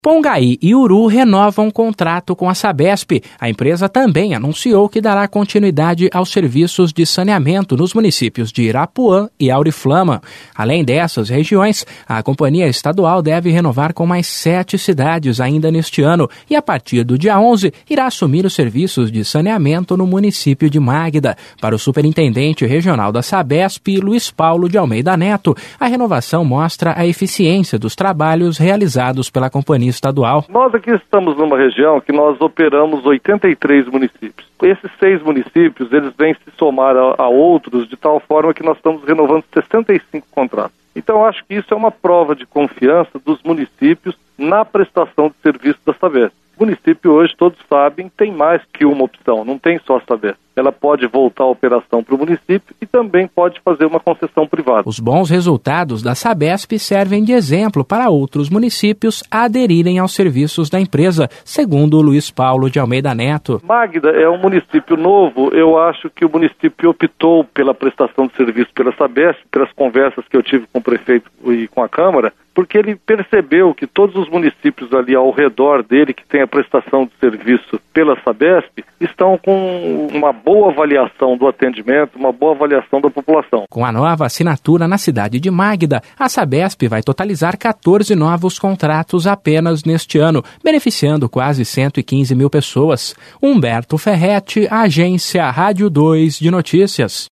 Pongaí e Uru renovam um contrato com a Sabesp. A empresa também anunciou que dará continuidade aos serviços de saneamento nos municípios de Irapuã e Auriflama. Além dessas regiões, a companhia estadual deve renovar com mais 7 cidades ainda neste ano e, a partir do dia 11, irá assumir os serviços de saneamento no município de Magda. Para o superintendente regional da Sabesp, Luiz Paulo de Almeida Neto, a renovação mostra a eficiência dos trabalhos realizados pela companhia estadual. Nós aqui estamos numa região que nós operamos 83 municípios. Esses 6 municípios, eles vêm se somar a outros de tal forma que nós estamos renovando 65 contratos. Então, acho que isso é uma prova de confiança dos municípios na prestação de serviço da Sabesp. O município hoje, todos sabem, tem mais que uma opção, não tem só a Sabesp. Ela pode voltar a operação para o município e também pode fazer uma concessão privada. Os bons resultados da Sabesp servem de exemplo para outros municípios aderirem aos serviços da empresa, segundo Luiz Paulo de Almeida Neto. Magda é um município novo. Eu acho que o município optou pela prestação de serviço pela Sabesp, pelas conversas que eu tive com o prefeito e com a Câmara, porque ele percebeu que todos os municípios ali ao redor dele, que tem a prestação de serviço pela Sabesp, estão com uma boa avaliação do atendimento, uma boa avaliação da população. Com a nova assinatura na cidade de Magda, a Sabesp vai totalizar 14 novos contratos apenas neste ano, beneficiando quase 115 mil pessoas. Humberto Ferretti, Agência Rádio 2 de Notícias.